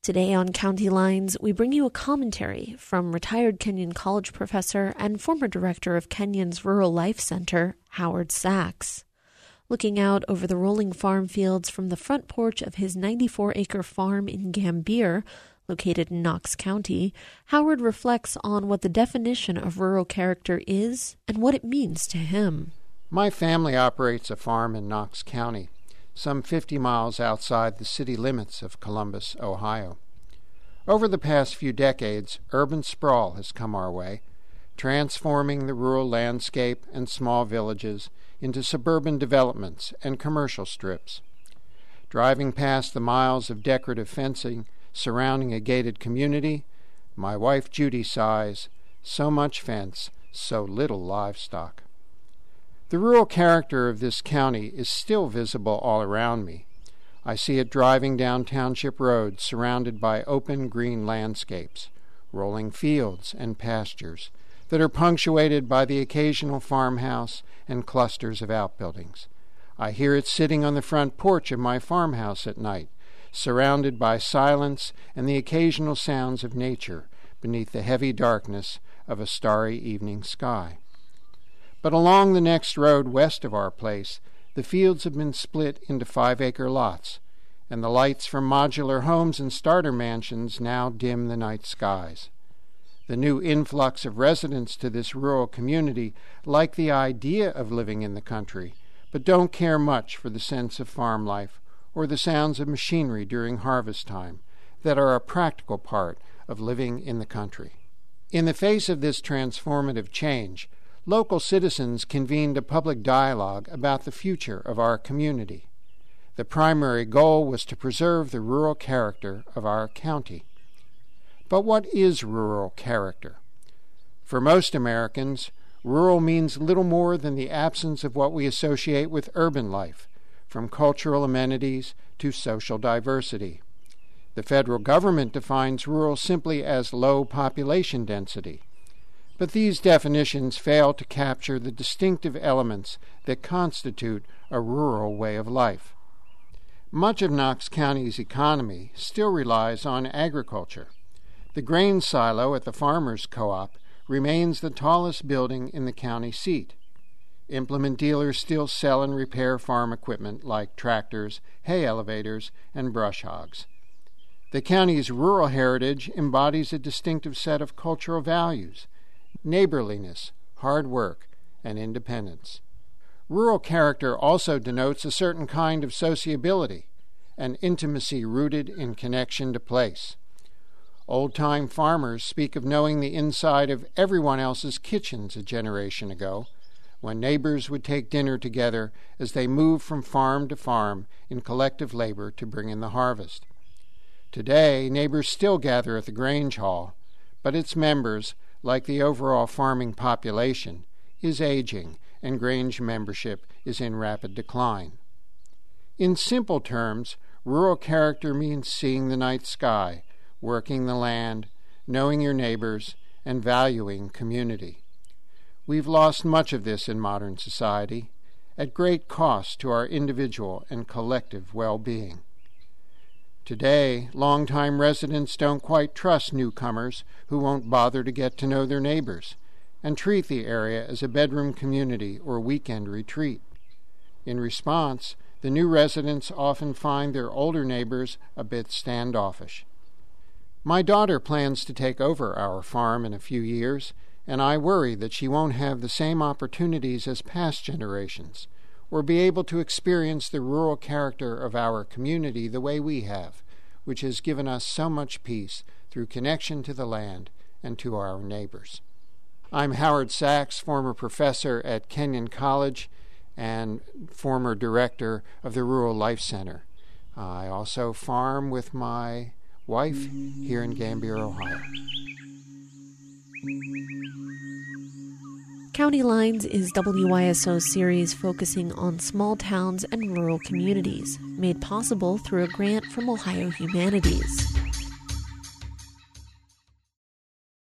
Today on County Lines, we bring you a commentary from retired Kenyon College professor and former director of Kenyon's Rural Life Center, Howard Sachs. Looking out over the rolling farm fields from the front porch of his 94-acre farm in Gambier, located in Knox County, Howard reflects on what the definition of rural character is and what it means to him. My family operates a farm in Knox County, some 50 miles outside the city limits of Columbus, Ohio. Over the past few decades, urban sprawl has come our way, transforming the rural landscape and small villages into suburban developments and commercial strips. Driving past the miles of decorative fencing surrounding a gated community, my wife Judy sighs, "So much fence, so little livestock." The rural character of this county is still visible all around me. I see it driving down township roads surrounded by open green landscapes, rolling fields and pastures that are punctuated by the occasional farmhouse and clusters of outbuildings. I hear it sitting on the front porch of my farmhouse at night, surrounded by silence and the occasional sounds of nature beneath the heavy darkness of a starry evening sky. But along the next road west of our place, the fields have been split into 5-acre lots, and the lights from modular homes and starter mansions now dim the night skies. The new influx of residents to this rural community like the idea of living in the country, but don't care much for the sense of farm life or the sounds of machinery during harvest time that are a practical part of living in the country. In the face of this transformative change, local citizens convened a public dialogue about the future of our community. The primary goal was to preserve the rural character of our county. But what is rural character? For most Americans, rural means little more than the absence of what we associate with urban life, from cultural amenities to social diversity. The federal government defines rural simply as low population density. But these definitions fail to capture the distinctive elements that constitute a rural way of life. Much of Knox County's economy still relies on agriculture. The grain silo at the Farmers Co-op remains the tallest building in the county seat. Implement dealers still sell and repair farm equipment like tractors, hay elevators, and brush hogs. The county's rural heritage embodies a distinctive set of cultural values: neighborliness, hard work, and independence. Rural character also denotes a certain kind of sociability, an intimacy rooted in connection to place. Old-time farmers speak of knowing the inside of everyone else's kitchens a generation ago, when neighbors would take dinner together as they moved from farm to farm in collective labor to bring in the harvest. Today, neighbors still gather at the Grange Hall, but its members, like the overall farming population, is aging, and Grange membership is in rapid decline. In simple terms, rural character means seeing the night sky, working the land, knowing your neighbors, and valuing community. We've lost much of this in modern society, at great cost to our individual and collective well-being. Today, longtime residents don't quite trust newcomers who won't bother to get to know their neighbors and treat the area as a bedroom community or weekend retreat. In response, the new residents often find their older neighbors a bit standoffish. My daughter plans to take over our farm in a few years, and I worry that she won't have the same opportunities as past generations, or be able to experience the rural character of our community the way we have, which has given us so much peace through connection to the land and to our neighbors. I'm Howard Sachs, former professor at Kenyon College and former director of the Rural Life Center. I also farm with my wife here in Gambier, Ohio. County Lines is WYSO's series focusing on small towns and rural communities, made possible through a grant from Ohio Humanities.